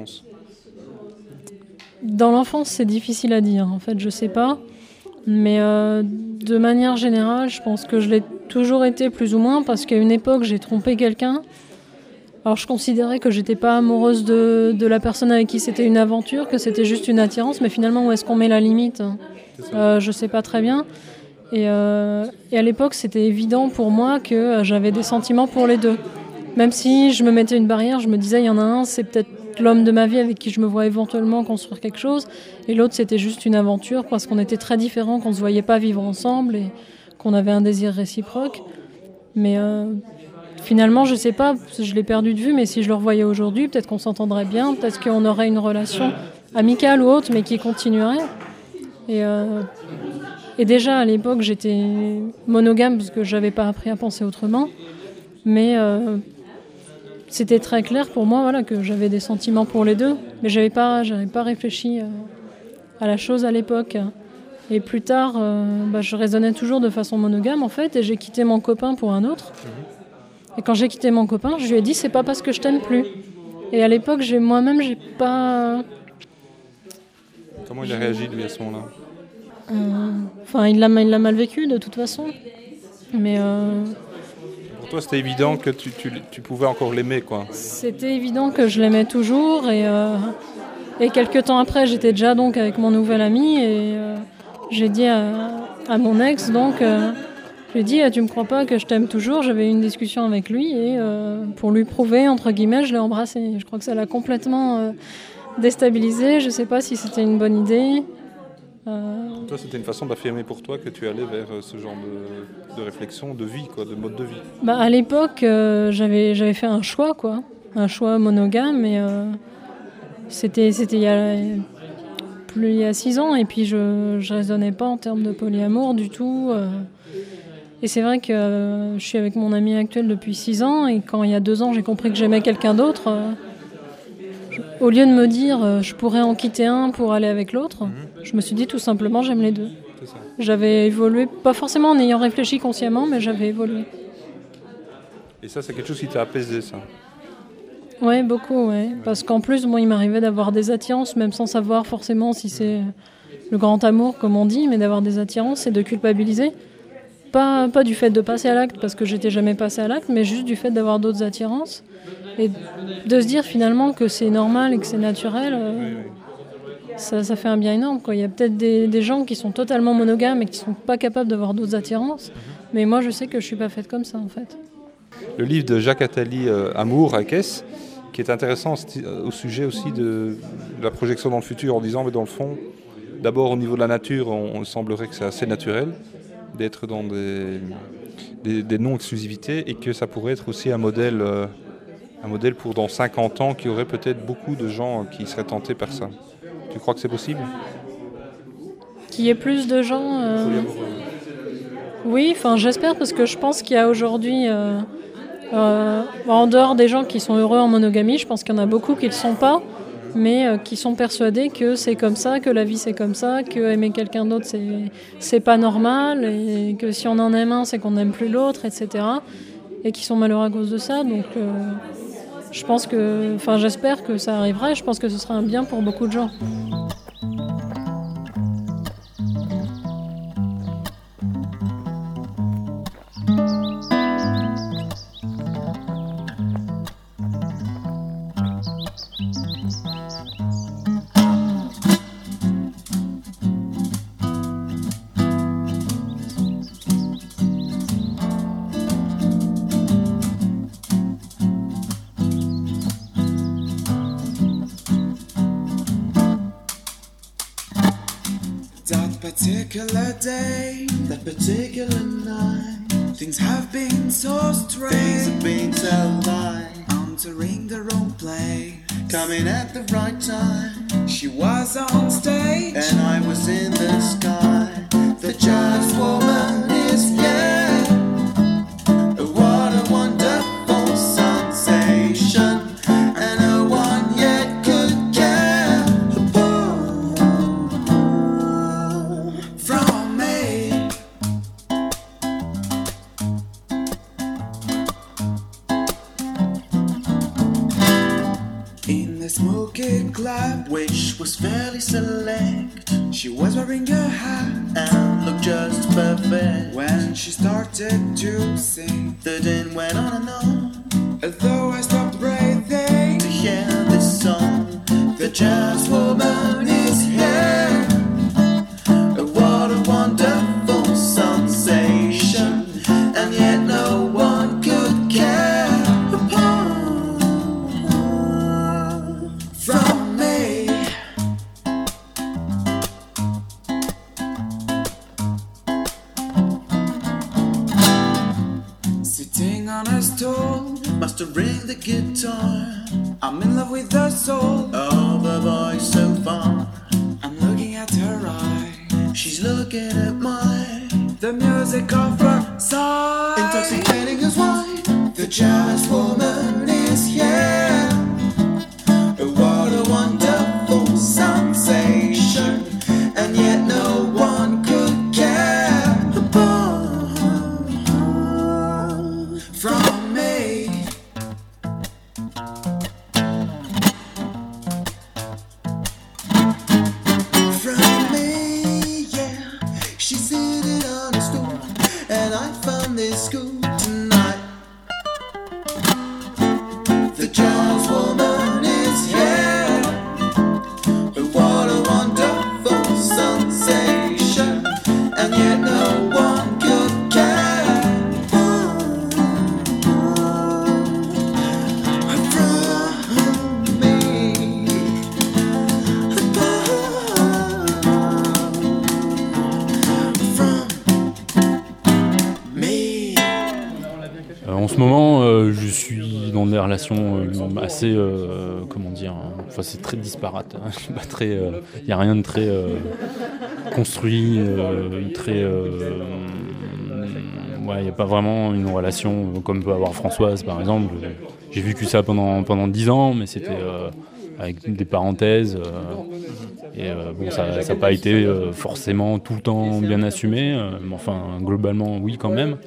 Dans l'enfance, c'est difficile à dire. En fait, je sais pas. Mais euh, de manière générale, je pense que je l'ai toujours été plus ou moins parce qu'à une époque, j'ai trompé quelqu'un. Alors, je considérais que j'étais pas amoureuse de, de la personne avec qui c'était une aventure, que c'était juste une attirance. Mais finalement, où est-ce qu'on met la limite ? euh, Je sais pas très bien. Et, euh, et à l'époque, c'était évident pour moi que euh, j'avais des sentiments pour les deux. Même si je me mettais une barrière, je me disais, il y en a un, c'est peut-être l'homme de ma vie avec qui je me vois éventuellement construire quelque chose, et l'autre, c'était juste une aventure parce qu'on était très différents, qu'on ne se voyait pas vivre ensemble et qu'on avait un désir réciproque. Mais euh, finalement, je ne sais pas, je l'ai perdu de vue, mais si je le revoyais aujourd'hui, peut-être qu'on s'entendrait bien, peut-être qu'on aurait une relation amicale ou autre, mais qui continuerait. Et... Euh, Et déjà, à l'époque, j'étais monogame parce que je n'avais pas appris à penser autrement. Mais euh, c'était très clair pour moi voilà, que j'avais des sentiments pour les deux. Mais je n'avais pas, j'avais pas réfléchi à la chose à l'époque. Et plus tard, euh, bah, je raisonnais toujours de façon monogame en fait, et j'ai quitté mon copain pour un autre. Mmh. Et quand j'ai quitté mon copain, je lui ai dit c'est pas parce que je t'aime plus. Et à l'époque, j'ai, moi-même, j'ai pas. Comment il a réagi lui à ce moment-là ? Enfin, euh, il l'a, il l'a mal vécu de toute façon. Mais. Euh... Pour toi, c'était évident que tu, tu, tu pouvais encore l'aimer, quoi. C'était évident que je l'aimais toujours, et euh, et quelques temps après, j'étais déjà donc avec mon nouvel ami, et euh, j'ai dit à, à mon ex donc. Euh, J'ai dit, tu me crois pas que je t'aime toujours ? J'avais eu une discussion avec lui et euh, pour lui prouver, entre guillemets, je l'ai embrassé. Je crois que ça l'a complètement euh, déstabilisé. Je sais pas si c'était une bonne idée. Euh... Toi, c'était une façon d'affirmer pour toi que tu allais vers ce genre de, de réflexion, de vie, quoi, de mode de vie. Bah, à l'époque, euh, j'avais, j'avais fait un choix, quoi. Un choix monogame, mais euh, c'était, c'était il y a plus il y a six ans et puis je, je raisonnais pas en termes de polyamour du tout. Euh, Et c'est vrai que euh, je suis avec mon ami actuel depuis six ans et quand il y a deux ans j'ai compris que j'aimais quelqu'un d'autre, euh, je, au lieu de me dire euh, je pourrais en quitter un pour aller avec l'autre, mmh. je me suis dit tout simplement j'aime les deux. C'est ça. J'avais évolué, pas forcément en ayant réfléchi consciemment, mais j'avais évolué. Et ça c'est quelque chose qui t'a apaisé, ça ? Ouais, beaucoup, ouais. ouais. Parce qu'en plus, moi, il m'arrivait d'avoir des attirances, même sans savoir forcément si c'est le grand amour comme on dit, mais d'avoir des attirances et de culpabiliser. Pas, pas du fait de passer à l'acte, parce que j'étais jamais passée à l'acte, mais juste du fait d'avoir d'autres attirances. Et de se dire finalement que c'est normal et que c'est naturel, euh, oui, oui. Ça, ça fait un bien énorme, quoi. Il y a peut-être des, des gens qui sont totalement monogames et qui ne sont pas capables d'avoir d'autres attirances, mm-hmm. mais moi je sais que je ne suis pas faite comme ça en fait. Le livre de Jacques Attali, euh, Amour, à Caisse, qui est intéressant au sujet aussi de la projection dans le futur, en disant, mais dans le fond, d'abord au niveau de la nature, on, on semblerait que c'est assez naturel d'être dans des, des, des non-exclusivités et que ça pourrait être aussi un modèle, euh, un modèle pour dans cinquante ans qui aurait peut-être beaucoup de gens qui seraient tentés par ça. Tu crois que c'est possible ? Qu'il y ait plus de gens euh... Oui, enfin j'espère parce que je pense qu'il y a aujourd'hui, euh, euh, en dehors des gens qui sont heureux en monogamie, je pense qu'il y en a beaucoup qui ne le sont pas, mais euh, qui sont persuadés que c'est comme ça, que la vie c'est comme ça, que aimer quelqu'un d'autre c'est, c'est pas normal, et que si on en aime un c'est qu'on n'aime plus l'autre, et cetera. Et qui sont malheureux à cause de ça, donc euh, je pense que, enfin j'espère que ça arrivera, et je pense que ce sera un bien pour beaucoup de gens. Particular day, that particular night, things have been so strange. Things have been so light. Entering the wrong place, coming at the right time. She was on stage, and I was in the sky. The jazz woman is here. What a wonderful sensation, and no one yet could care. Smoky club, which was fairly select. She was wearing a hat and looked just perfect. When she started to sing, the din went on and on. Although I stopped breathing to hear this song, the jazz woman is here. What a wonderful sensation, and yet no one could care. From me, sitting on a stool, mastering the guitar. I'm in love with the soul of a voice so far. I'm looking at her eye, she's looking at mine. The music of her side, intoxicating as wine. The jazz woman is here. What a wonderful sensation, and yet no one She's sitting on a stool, and I found this school tonight. The Charles woman is here. What a wonderful sensation, and yet no one could care from me. Euh, en ce moment, euh, je suis dans des relations euh, assez, euh, comment dire, hein, enfin c'est très disparate. Hein, je suis pas très, il euh, y a rien de très euh, construit, euh, très, euh, ouais, il y a pas vraiment une relation comme peut avoir Françoise par exemple. J'ai vécu ça pendant pendant dix ans, mais c'était euh, avec des parenthèses. Euh, et euh, bon, ça n'a pas été euh, forcément tout le temps bien assumé, euh, mais enfin globalement oui quand même.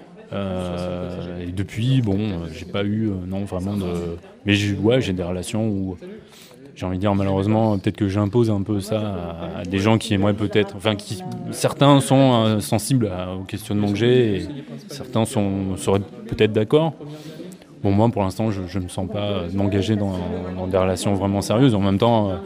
Euh, et depuis, bon, euh, j'ai pas eu, euh, non, vraiment de. Mais j'ai, ouais, j'ai des relations où, j'ai envie de dire, malheureusement, peut-être que j'impose un peu ça à, à des gens qui aimeraient peut-être. Enfin, qui, certains sont euh, sensibles à, au questionnement que j'ai, et certains sont, seraient peut-être d'accord. Bon, moi, pour l'instant, je ne me sens pas m'engager dans, dans des relations vraiment sérieuses. En même temps, euh,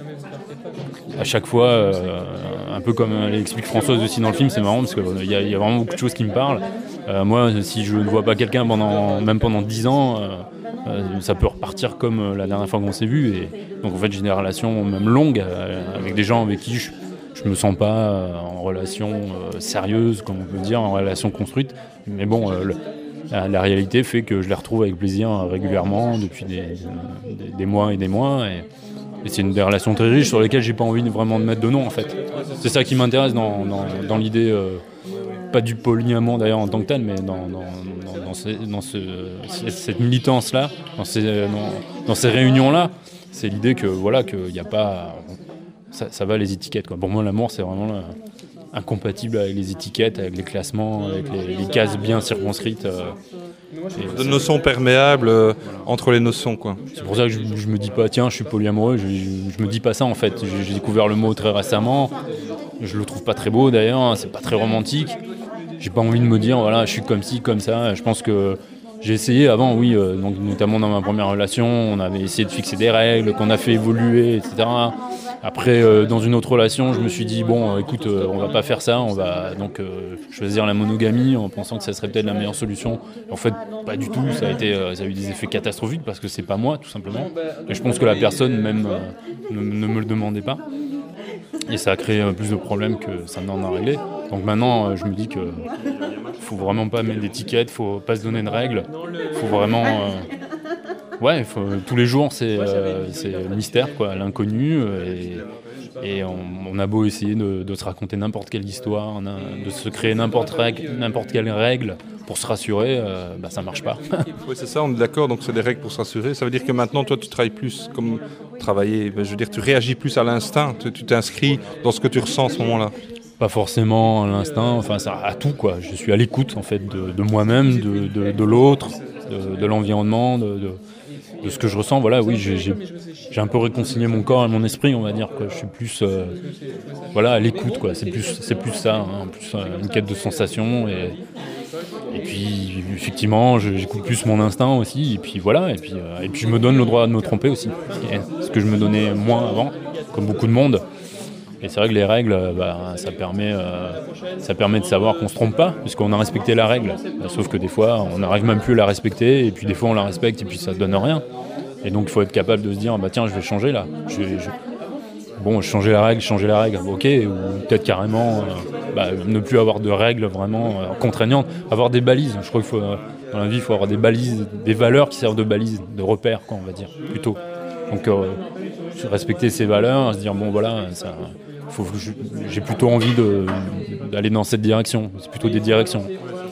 à chaque fois, euh, un peu comme l'explique Françoise aussi dans le film, c'est marrant parce qu'il y, y a vraiment beaucoup de choses qui me parlent. Euh, moi, si je ne vois pas quelqu'un pendant, même pendant dix ans, euh, euh, ça peut repartir comme la dernière fois qu'on s'est vu. Et donc en fait, j'ai des relations même longues euh, avec des gens avec qui je ne me sens pas euh, en relation euh, sérieuse, comme on peut dire, en relation construite. Mais bon, euh, le, la, la réalité fait que je les retrouve avec plaisir euh, régulièrement depuis des, des, des mois et des mois. Et, Et c'est une des relations très riches sur lesquelles j'ai pas envie de vraiment de mettre de nom en fait. C'est ça qui m'intéresse dans, dans, dans l'idée, euh, pas du polyamour d'ailleurs en tant que tel, mais dans, dans, dans, dans, ce, dans ce, cette militance-là, dans ces, dans, dans ces réunions-là. C'est l'idée que voilà, qu'il n'y a pas. Ça, ça va les étiquettes, quoi. Pour moi, l'amour, c'est vraiment là, incompatible avec les étiquettes, avec les classements, avec les, les cases bien circonscrites. Euh, de notions perméables euh, entre les notions, quoi. C'est pour ça que je, je me dis pas tiens je suis polyamoureux, je, je, je me dis pas ça en fait. J'ai, j'ai découvert le mot très récemment, je le trouve pas très beau d'ailleurs, hein, c'est pas très romantique. J'ai pas envie de me dire voilà je suis comme ci comme ça. Je pense que j'ai essayé avant, oui, euh, donc notamment dans ma première relation, on avait essayé de fixer des règles qu'on a fait évoluer, et cetera. Après, euh, dans une autre relation, je me suis dit bon, euh, écoute, euh, on va pas faire ça, on va donc euh, choisir la monogamie en pensant que ça serait peut-être la meilleure solution. En fait, pas du tout. Ça a été, euh, ça a eu des effets catastrophiques parce que c'est pas moi, tout simplement. Et je pense que la personne même euh, ne, ne me le demandait pas. Et ça a créé euh, plus de problèmes que ça n'en a réglé. Donc maintenant, euh, je me dis que faut vraiment pas mettre d'étiquette, faut pas se donner de règles, faut vraiment. Euh, Ouais, faut, tous les jours, c'est, euh, c'est le mystère, quoi, l'inconnu. Et, et on, on a beau essayer de, de se raconter n'importe quelle histoire, de se créer n'importe, règle, n'importe quelle règle pour se rassurer, euh, bah, ça marche pas. Oui, c'est ça, on est d'accord, donc c'est des règles pour se rassurer. Ça veut dire que maintenant, toi, tu travailles plus comme travailler, je veux dire, tu réagis plus à l'instinct, tu, tu t'inscris dans ce que tu ressens à ce moment-là. Pas forcément à l'instinct, enfin, ça, à tout, quoi. Je suis à l'écoute, en fait, de, de moi-même, de, de, de l'autre, de, de l'environnement, de... de de ce que je ressens, voilà, oui, j'ai, j'ai, j'ai un peu réconcilié mon corps et mon esprit, on va dire, quoi. Je suis plus, euh, voilà, à l'écoute, quoi. C'est plus, c'est plus ça, hein, plus euh, une quête de sensations et, et puis effectivement, je, j'écoute plus mon instinct aussi, et puis voilà, et puis, euh, et puis je me donne le droit de me tromper aussi, ce que je me donnais moins avant, comme beaucoup de monde. Et c'est vrai que les règles, bah, ça permet, euh, ça permet de savoir qu'on se trompe pas, puisqu'on a respecté la règle. Sauf que des fois, on n'arrive même plus à la respecter, et puis des fois, on la respecte, et puis ça donne rien. Et donc, il faut être capable de se dire, bah tiens, je vais changer là. Je vais, je... Bon, changer la règle, changer la règle, ok, ou peut-être carrément euh, bah, ne plus avoir de règles vraiment euh, contraignantes, avoir des balises. Je crois qu'il faut, euh, dans la vie, il faut avoir des balises, des valeurs qui servent de balises, de repères, quoi, on va dire, plutôt. Donc, euh, respecter ces valeurs, se dire, bon, voilà, ça. Faut, j'ai plutôt envie de, d'aller dans cette direction, c'est plutôt des directions.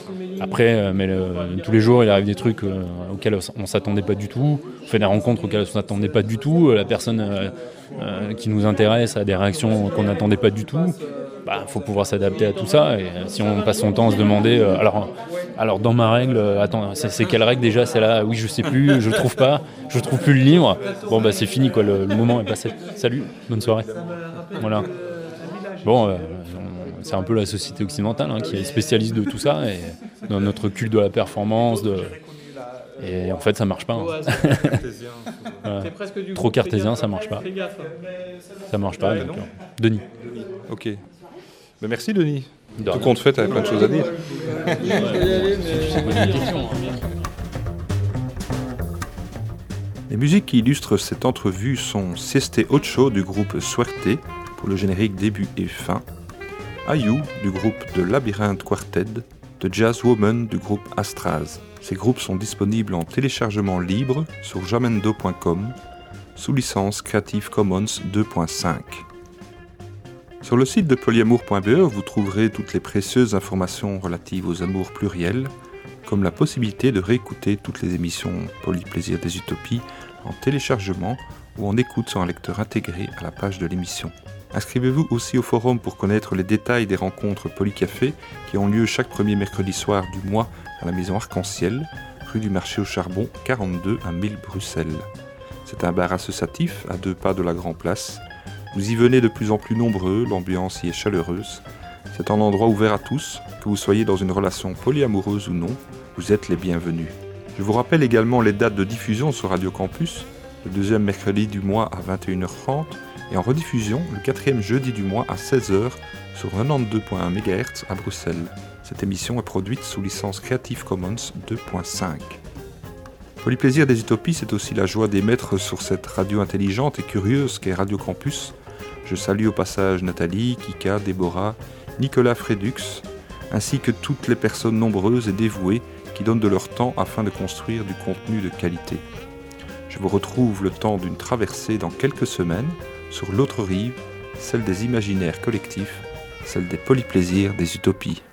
Après, mais le, tous les jours, il arrive des trucs euh, auxquels on ne s'attendait pas du tout, on fait des rencontres auxquelles on ne s'attendait pas du tout, la personne euh, euh, qui nous intéresse a des réactions qu'on n'attendait pas du tout. Bah, faut pouvoir s'adapter à tout ça, et si on passe son temps à se demander, euh, alors, alors dans ma règle, euh, attends, c'est, c'est quelle règle déjà, c'est là, oui je sais plus, je trouve pas, je trouve plus le livre, bon bah c'est fini quoi, le, le moment est passé. Salut, bonne soirée. Voilà. Bon, euh, c'est un peu la société occidentale hein, qui est spécialiste de tout ça, et dans notre culte de la performance, de... et en fait ça marche pas. Hein. Voilà. Trop cartésien, ça marche pas. Ça marche pas. Donc, euh, Denis. Ok. Ben merci Denis. De Tout rien. compte fait, t'avais plein de choses à dire. Les musiques qui illustrent cette entrevue sont Sieste Ocho du groupe Suerte pour le générique début et fin, Ayu du groupe de Labyrinthe Quartet, de Jazz Woman du groupe Astraz. Ces groupes sont disponibles en téléchargement libre sur jamendo point com sous licence Creative Commons deux point cinq. Sur le site de polyamour point b e, vous trouverez toutes les précieuses informations relatives aux amours pluriels, comme la possibilité de réécouter toutes les émissions Polyplaisir des Utopies en téléchargement ou en écoute sur un lecteur intégré à la page de l'émission. Inscrivez-vous aussi au forum pour connaître les détails des rencontres Polycafé qui ont lieu chaque premier mercredi soir du mois à la maison Arc-en-Ciel, rue du Marché au Charbon quarante-deux à mille Bruxelles. C'est un bar associatif à deux pas de la Grand Place. Vous y venez de plus en plus nombreux, l'ambiance y est chaleureuse. C'est un endroit ouvert à tous, que vous soyez dans une relation polyamoureuse ou non, vous êtes les bienvenus. Je vous rappelle également les dates de diffusion sur Radio Campus, le deuxième mercredi du mois à vingt et une heures trente, et en rediffusion le quatrième jeudi du mois à seize heures sur quatre-vingt-douze virgule un mégahertz à Bruxelles. Cette émission est produite sous licence Creative Commons deux point cinq. Polyplaisir des Utopies, c'est aussi la joie d'émettre sur cette radio intelligente et curieuse qu'est Radio Campus. Je salue au passage Nathalie, Kika, Déborah, Nicolas Fredux, ainsi que toutes les personnes nombreuses et dévouées qui donnent de leur temps afin de construire du contenu de qualité. Je vous retrouve le temps d'une traversée dans quelques semaines sur l'autre rive, celle des imaginaires collectifs, celle des polyplaisirs des utopies.